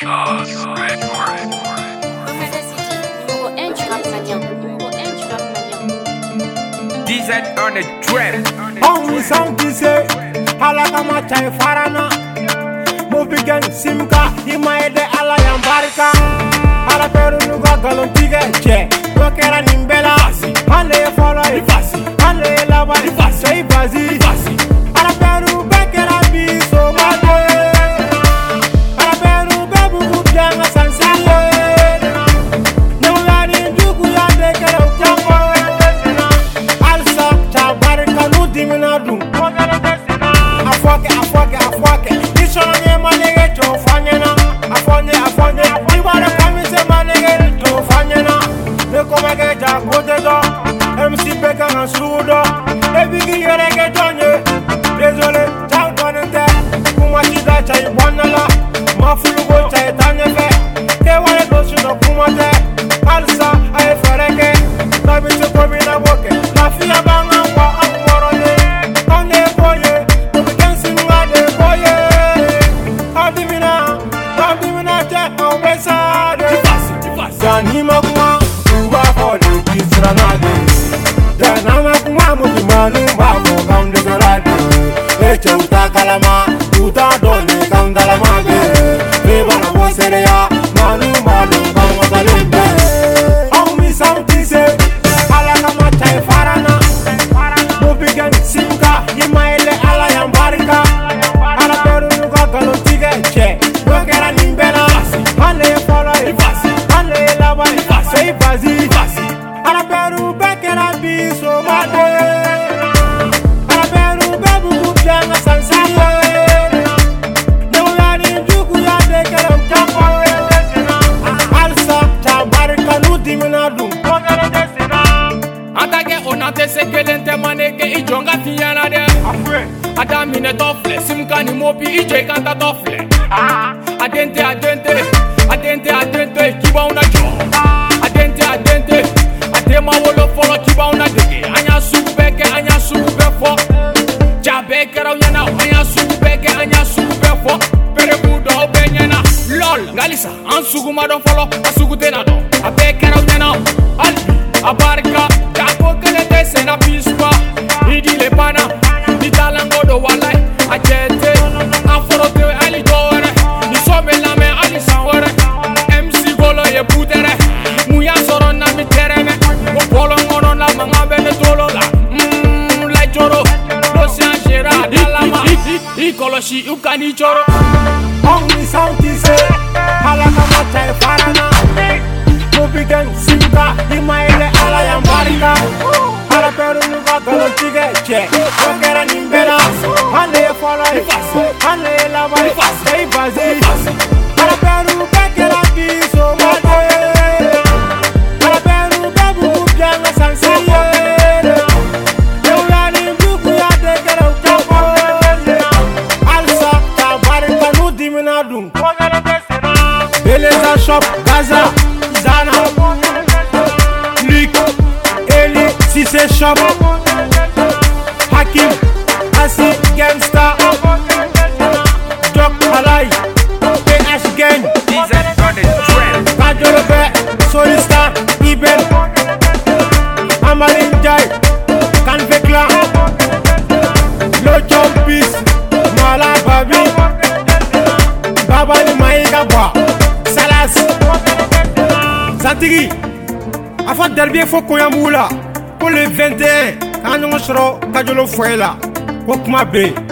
DZ on the trap. Only some to say, Halakama Chai Farana. Mobigan Simka, Himaede Alayam Barika. Halaperu Nuga Galontiga, Che, Rokera Nimbela, Hale Follow, Hale Lava, Say Bazi, Halaperu Bekera Bi, so much. Halaperu Babu Janga Sansaye. Nolani Jukuya Dekera Jambo. Alsa Chabarika Nudiminadu. Afuake. This one is manage to Fanyana. Afonye. We want to come and say manage to Fanyana. They come again, Jack Potato. MC Beckham and Sudo. Every year I get on you. Désolé, Jack Donante. Kumachida Chai Wanala. Mafulugo Chai Tanyafe. They want to go to the Kumate. Alsa, I Fereke. Love it to come in a walk. Lafia Banga. Danima kuma uba poli kisranade. Danama kuma mukimanu babo kaunde karade. Echa uta kalama uta dole kaundalama be. Beba na wosereya manu kaunga kalembe. Aumi samti se halakama chai farana. Mobigan simka himaele alayam barika. Halaperu nuga galontiga che. Rokera nimbela hale follow. Say Bazi, Halaperu Bekera Bi, so much. Halaperu Babu Janga Sansaye. Nolani Jukuya Dekera Jambo. Alsa Chabarika Nudiminadu. Atage onate sekelente maneke ijonga tiana de. Adamine tofle simkani mopi ije kanta tofle. Adente kiba una jo. Adente Adema wolo folo kiba una dege. Anya suku befo. Jabe kera unyana anya suku befo. Pere budo obenyana. Lol ngalisa ansugu madon folo asugu tenado. Abe kera unyana albi abarika. Jako kelete sena pispa. Idi le pana. Italango do walai. Ajete aforote ali dore. Ni sobe lame ali sanwere. MC golo ye putere. Muya soro na mi tereme. O polo ngono na manga bene tolo la. La choro. Lo sian shera dalama. Ikoloshi ukani choro. Only something say Halakama Chai Farana. Mobigan Simka Himaele Alayam Barika. Halaperu Nuga Galontiga Che. Rokera Nimbela Hale Follow. Hale Lava. Say Bazi. Halaperu Bekera Bi, so much. Halaperu Babu Janga Sansaye. Nolani Jukuya Dekera Jambo. Alsa Chabarika Nudiminadu. Beleza Shop Gaza Zana Luke Eli Cisse Shop Hakim Asi Gangsta Doc Malai PH Gang DZ on the trap. Kajorobe Solista Iben Amalin Jai Kanvekla Lochon Peace Mala Babi Babali Maïga Bois Salas Santigi Afin d'Albier Fokoyamula pour le 21 quand on sera Kajolo Fuela Kokma B